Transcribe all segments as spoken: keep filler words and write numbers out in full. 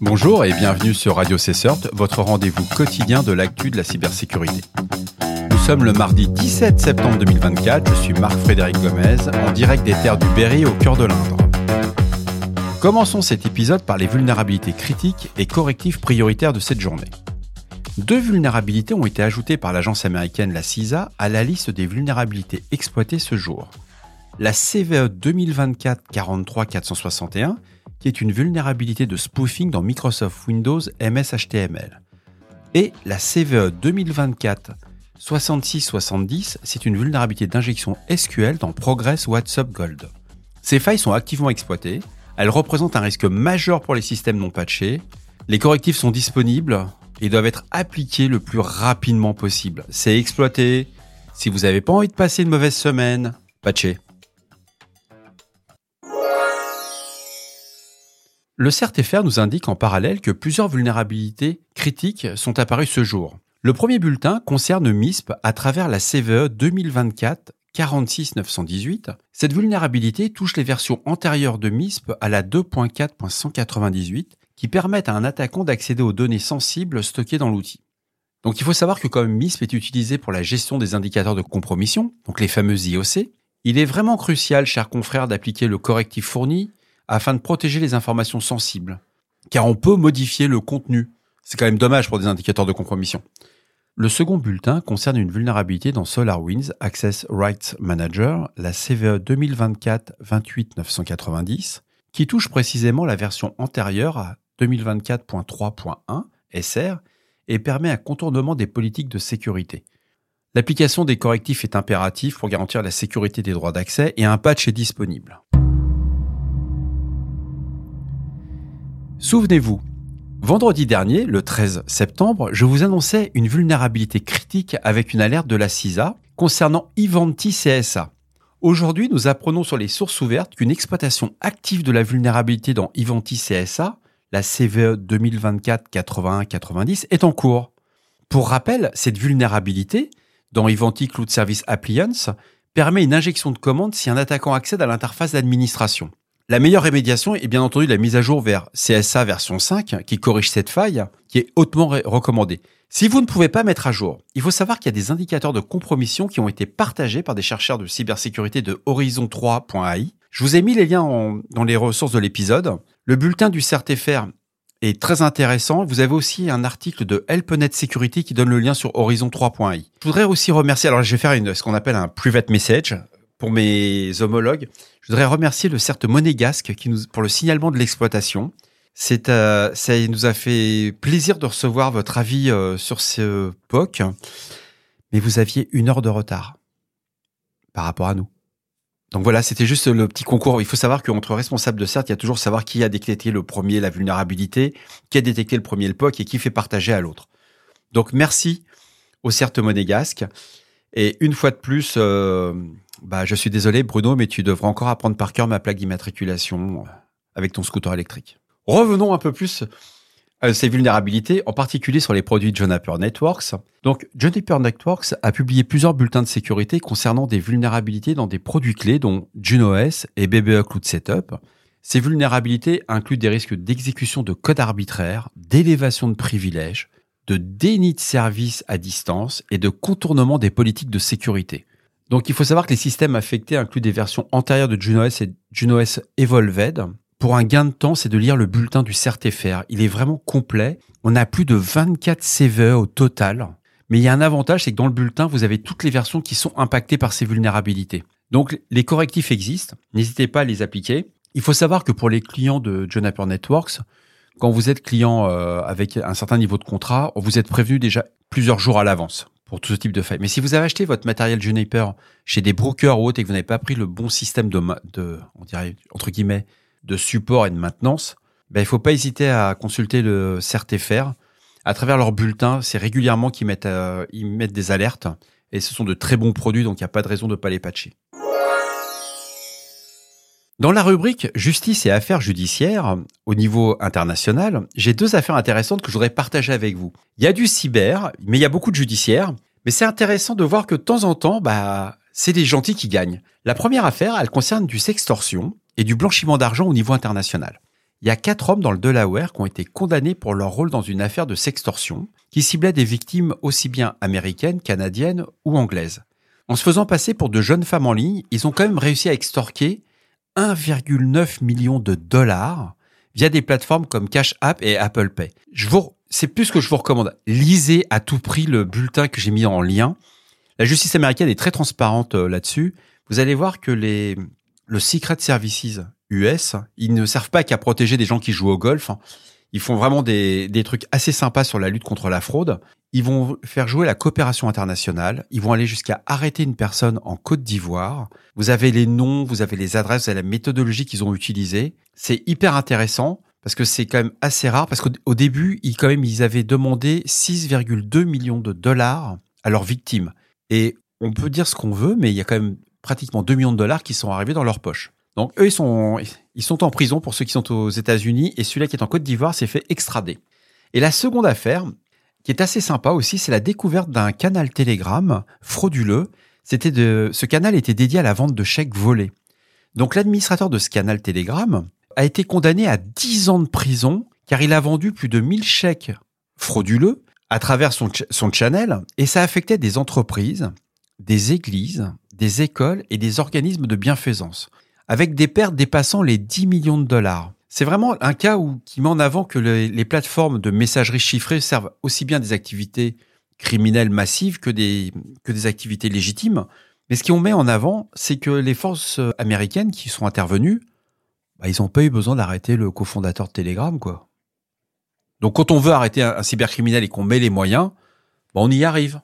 Bonjour et bienvenue sur Radio CSERT, votre rendez-vous quotidien de l'actu de la cybersécurité. Nous sommes le mardi dix-sept septembre deux mille vingt-quatre, je suis Marc-Frédéric Gomez, en direct des terres du Berry au cœur de l'Indre. Commençons cet épisode par les vulnérabilités critiques et correctifs prioritaires de cette journée. Deux vulnérabilités ont été ajoutées par l'agence américaine la C I S A à la liste des vulnérabilités exploitées ce jour. La C V E deux mille vingt-quatre quarante-trois quatre cent soixante et un, qui est une vulnérabilité de spoofing dans Microsoft Windows M S H T M L. Et la C V E deux mille vingt-quatre soixante-six soixante-dix, c'est une vulnérabilité d'injection S Q L dans Progress WhatsApp Gold. Ces failles sont activement exploitées, elles représentent un risque majeur pour les systèmes non patchés, les correctifs sont disponibles et doivent être appliqués le plus rapidement possible. C'est exploité, si vous n'avez pas envie de passer une mauvaise semaine, patchez. Le C E R T F R nous indique en parallèle que plusieurs vulnérabilités critiques sont apparues ce jour. Le premier bulletin concerne M I S P à travers la C V E deux mille vingt-quatre quarante-six neuf cent dix-huit. Cette vulnérabilité touche les versions antérieures de M I S P à la deux point quatre point cent quatre-vingt-dix-huit qui permettent à un attaquant d'accéder aux données sensibles stockées dans l'outil. Donc il faut savoir que comme M I S P est utilisé pour la gestion des indicateurs de compromission, donc les fameux I O C, il est vraiment crucial, chers confrères, d'appliquer le correctif fourni afin de protéger les informations sensibles, car on peut modifier le contenu. C'est quand même dommage pour des indicateurs de compromission. Le second bulletin concerne une vulnérabilité dans SolarWinds Access Rights Manager, la C V E deux mille vingt-quatre vingt-huit neuf cent quatre-vingt-dix, qui touche précisément la version antérieure à deux mille vingt-quatre point trois point un S R et permet un contournement des politiques de sécurité. L'application des correctifs est impérative pour garantir la sécurité des droits d'accès et un patch est disponible. Souvenez-vous, vendredi dernier, le treize septembre, je vous annonçais une vulnérabilité critique avec une alerte de la C I S A concernant Ivanti C S A. Aujourd'hui, nous apprenons sur les sources ouvertes qu'une exploitation active de la vulnérabilité dans Ivanti C S A, la C V E deux mille vingt-quatre quatre-vingt-un quatre-vingt-dix, est en cours. Pour rappel, cette vulnérabilité, dans Ivanti Cloud Service Appliance, permet une injection de commande si un attaquant accède à l'interface d'administration. La meilleure rémédiation est bien entendu la mise à jour vers C S A version cinq qui corrige cette faille, qui est hautement ré- recommandée. Si vous ne pouvez pas mettre à jour, il faut savoir qu'il y a des indicateurs de compromission qui ont été partagés par des chercheurs de cybersécurité de Horizon trois point A I. Je vous ai mis les liens en, dans les ressources de l'épisode. Le bulletin du C E R T F R est très intéressant. Vous avez aussi un article de HelpNet Security qui donne le lien sur Horizon trois point A I. Je voudrais aussi remercier, alors je vais faire une, ce qu'on appelle un private message pour mes homologues. Je voudrais remercier le C E R T Monégasque qui nous, pour le signalement de l'exploitation. C'est, euh, ça nous a fait plaisir de recevoir votre avis euh, sur ce P O C, mais vous aviez une heure de retard par rapport à nous. Donc voilà, c'était juste le petit concours. Il faut savoir qu'entre responsables de C E R T, il y a toujours savoir qui a détecté le premier la vulnérabilité, qui a détecté le premier le P O C et qui fait partager à l'autre. Donc merci au C E R T Monégasque. Et une fois de plus, euh, bah, je suis désolé Bruno, mais tu devras encore apprendre par cœur ma plaque d'immatriculation avec ton scooter électrique. Revenons un peu plus à ces vulnérabilités, en particulier sur les produits Juniper Networks. Donc, Juniper Networks a publié plusieurs bulletins de sécurité concernant des vulnérabilités dans des produits clés, dont JuneOS et B B E Cloud Setup. Ces vulnérabilités incluent des risques d'exécution de code arbitraire, d'élévation de privilèges, de déni de service à distance et de contournement des politiques de sécurité. Donc, il faut savoir que les systèmes affectés incluent des versions antérieures de JuneOS et JuneOS Evolved. Pour un gain de temps, c'est de lire le bulletin du C E R T F R. Il est vraiment complet. On a plus de vingt-quatre C V E au total. Mais il y a un avantage, c'est que dans le bulletin, vous avez toutes les versions qui sont impactées par ces vulnérabilités. Donc, les correctifs existent. N'hésitez pas à les appliquer. Il faut savoir que pour les clients de Juniper Networks, quand vous êtes client euh, avec un certain niveau de contrat, vous êtes prévenu déjà plusieurs jours à l'avance pour tout ce type de faille. Mais si vous avez acheté votre matériel Juniper chez des brokers ou autres et que vous n'avez pas pris le bon système de, de on dirait, entre guillemets, de support et de maintenance, ben, il ne faut pas hésiter à consulter le C E R T F R. À travers leur bulletin, c'est régulièrement qu'ils mettent, euh, ils mettent des alertes et ce sont de très bons produits, donc il n'y a pas de raison de ne pas les patcher. Dans la rubrique justice et affaires judiciaires, au niveau international, j'ai deux affaires intéressantes que je voudrais partager avec vous. Il y a du cyber, mais il y a beaucoup de judiciaire. Mais c'est intéressant de voir que de temps en temps, bah, c'est les gentils qui gagnent. La première affaire, elle concerne du sextorsion et du blanchiment d'argent au niveau international. il y a quatre hommes dans le Delaware qui ont été condamnés pour leur rôle dans une affaire de sextorsion qui ciblait des victimes aussi bien américaines, canadiennes ou anglaises. En se faisant passer pour de jeunes femmes en ligne, ils ont quand même réussi à extorquer un virgule neuf million de dollars via des plateformes comme Cash App et Apple Pay. Je vous, c'est plus ce que je vous recommande. Lisez à tout prix le bulletin que j'ai mis en lien. La justice américaine est très transparente là-dessus. Vous allez voir que les, le Secret Services U S, ils ne servent pas qu'à protéger des gens qui jouent au golf. Ils font vraiment des, des trucs assez sympas sur la lutte contre la fraude. Ils vont faire jouer la coopération internationale. Ils vont aller jusqu'à arrêter une personne en Côte d'Ivoire. Vous avez les noms, vous avez les adresses, vous avez la méthodologie qu'ils ont utilisée. C'est hyper intéressant parce que c'est quand même assez rare. Parce qu'au début, ils, quand même, ils avaient demandé six virgule deux millions de dollars à leurs victimes. Et on peut dire ce qu'on veut, mais il y a quand même pratiquement deux millions de dollars qui sont arrivés dans leur poche. Donc eux, ils sont, ils sont en prison pour ceux qui sont aux États-Unis et celui-là qui est en Côte d'Ivoire s'est fait extrader. Et la seconde affaire, qui est assez sympa aussi, c'est la découverte d'un canal Telegram frauduleux. C'était de, ce canal était dédié à la vente de chèques volés. Donc l'administrateur de ce canal Telegram a été condamné à dix ans de prison car il a vendu plus de mille chèques frauduleux à travers son, ch- son channel et ça affectait des entreprises, des églises, des écoles et des organismes de bienfaisance, avec des pertes dépassant les dix millions de dollars. C'est vraiment un cas où, qui met en avant que les, les plateformes de messagerie chiffrée servent aussi bien des activités criminelles massives que des, que des activités légitimes. Mais ce qu'on met en avant, c'est que les forces américaines qui sont intervenues, bah, ils n'ont pas eu besoin d'arrêter le cofondateur de Telegram, quoi. Donc quand on veut arrêter un, un cybercriminel et qu'on met les moyens, bah, on y arrive.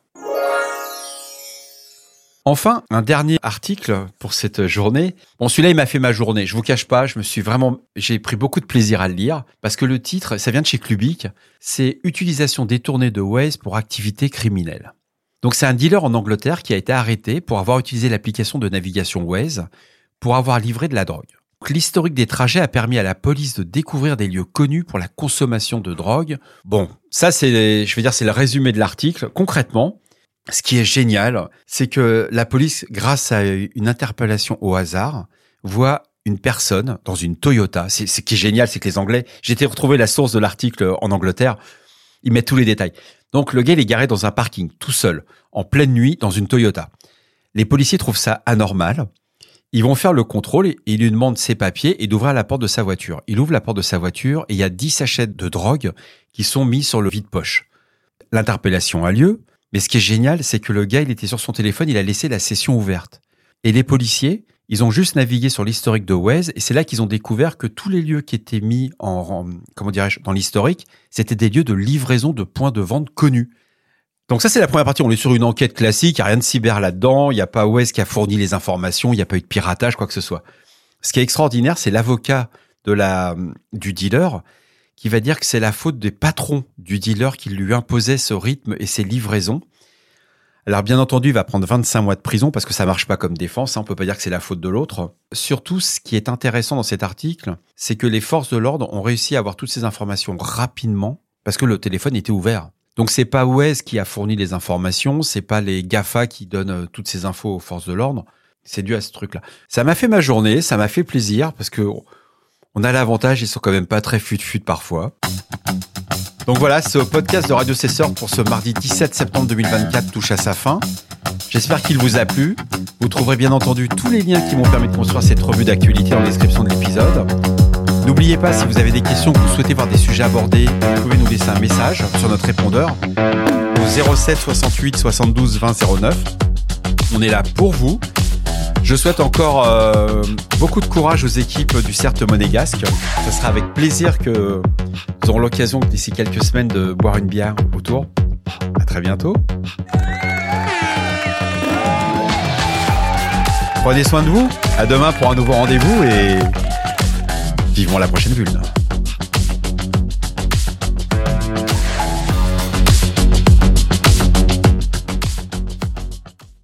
Enfin, un dernier article pour cette journée. Bon, celui-là, il m'a fait ma journée. Je vous cache pas, je me suis vraiment, j'ai pris beaucoup de plaisir à le lire parce que le titre, ça vient de chez Clubic. C'est utilisation détournée de Waze pour activités criminelles. Donc, c'est un dealer en Angleterre qui a été arrêté pour avoir utilisé l'application de navigation Waze pour avoir livré de la drogue. Donc, l'historique des trajets a permis à la police de découvrir des lieux connus pour la consommation de drogue. Bon, ça, c'est, je vais dire, c'est le résumé de l'article. Concrètement, ce qui est génial, c'est que la police, grâce à une interpellation au hasard, voit une personne dans une Toyota. C'est, ce qui est génial, c'est que les Anglais, j'ai été retrouver la source de l'article en Angleterre, ils mettent tous les détails. Donc le gars, il est garé dans un parking, tout seul, en pleine nuit, dans une Toyota. Les policiers trouvent ça anormal. Ils vont faire le contrôle et ils lui demandent ses papiers et d'ouvrir la porte de sa voiture. Il ouvre la porte de sa voiture et il y a dix sachets de drogue qui sont mis sur le vide-poche. L'interpellation a lieu. Mais ce qui est génial, c'est que le gars, il était sur son téléphone, il a laissé la session ouverte. Et les policiers, ils ont juste navigué sur l'historique de Waze, et c'est là qu'ils ont découvert que tous les lieux qui étaient mis en, en comment dirais-je, dans l'historique, c'était des lieux de livraison de points de vente connus. Donc ça, c'est la première partie. On est sur une enquête classique, il n'y a rien de cyber là-dedans, il n'y a pas Waze qui a fourni les informations, il n'y a pas eu de piratage, quoi que ce soit. Ce qui est extraordinaire, c'est l'avocat de la, du dealer qui va dire que c'est la faute des patrons du dealer qui lui imposait ce rythme et ces livraisons. Alors bien entendu, il va prendre vingt-cinq mois de prison parce que ça marche pas comme défense, hein, on peut pas dire que c'est la faute de l'autre. Surtout, ce qui est intéressant dans cet article, c'est que les forces de l'ordre ont réussi à avoir toutes ces informations rapidement parce que le téléphone était ouvert. Donc c'est pas Waze qui a fourni les informations, c'est pas les GAFA qui donnent toutes ces infos aux forces de l'ordre, c'est dû à ce truc-là. Ça m'a fait ma journée, ça m'a fait plaisir parce que on a l'avantage, ils sont quand même pas très fut-fut parfois. Donc voilà, ce podcast de Radio Cesseur pour ce mardi dix-sept septembre deux mille vingt-quatre touche à sa fin. J'espère qu'il vous a plu. Vous trouverez bien entendu tous les liens qui m'ont permis de construire cette revue d'actualité en description de l'épisode. N'oubliez pas, si vous avez des questions, que vous souhaitez voir des sujets abordés, vous pouvez nous laisser un message sur notre répondeur au zéro sept soixante-huit soixante-douze vingt zéro neuf. On est là pour vous. Je souhaite encore euh, beaucoup de courage aux équipes du CERT monégasque. Ce sera avec plaisir que nous aurons l'occasion d'ici quelques semaines de boire une bière autour. À très bientôt. Prenez soin de vous. À demain pour un nouveau rendez-vous et vivons la prochaine bulle.